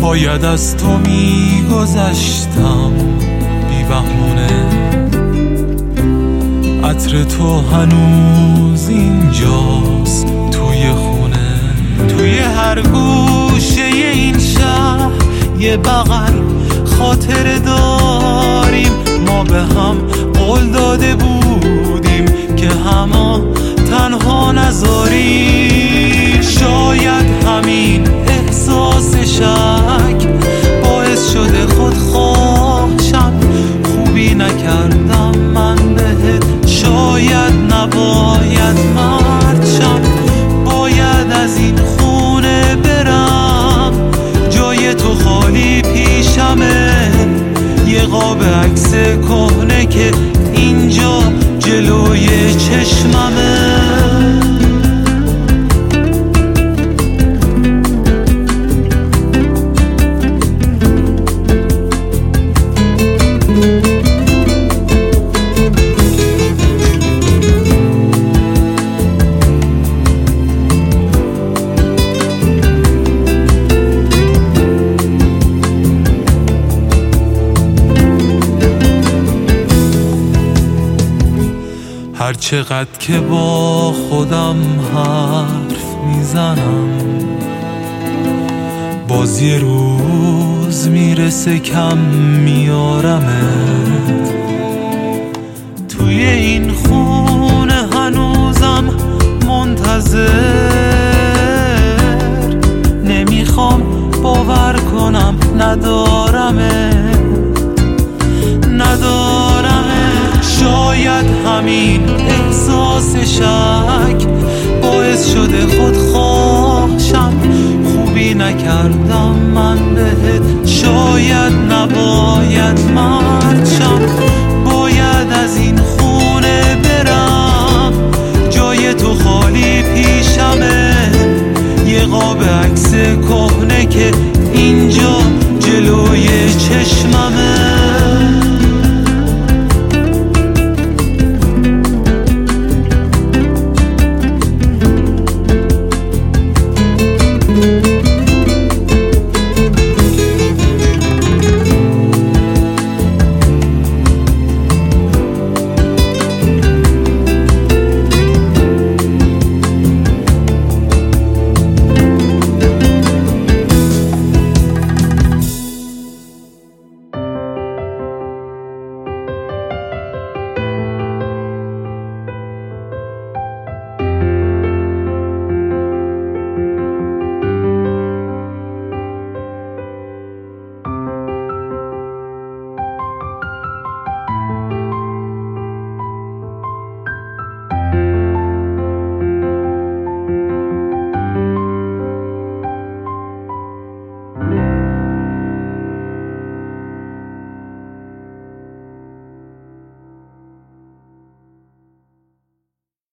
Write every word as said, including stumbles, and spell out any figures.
باید از تو میگذشتم بی بهونه، عطر تو هنوز اینجاست توی خونه. توی هر گوشه این شهر یه بغل خاطره داریم، ما به هم قول داده بودیم که همه تنها نذاریم. شاید همین احساس شک باعث شده خودخواهشم، خوبی نکردم من بهت، شاید نباید مرد، باید از این خونه برم، جای تو خالی پیشمه، یه قاب عکس کهنه که اینجا جلوی چشممه. هر چقدر که با خودم حرف میزنم، باز یه روز میرسه کم میارمت. توی این خونه هنوزم منتظر، نمیخوام باور کنم ندارمت ندارمت. شاید همین احساس شک باعث شده خودخواهشم، خوبی نکردم من بهت، شاید نباید مرد، باید از این خونه برم، جای تو خالی پیشمه، یه قاب عکس کهنه که اینجا جلوی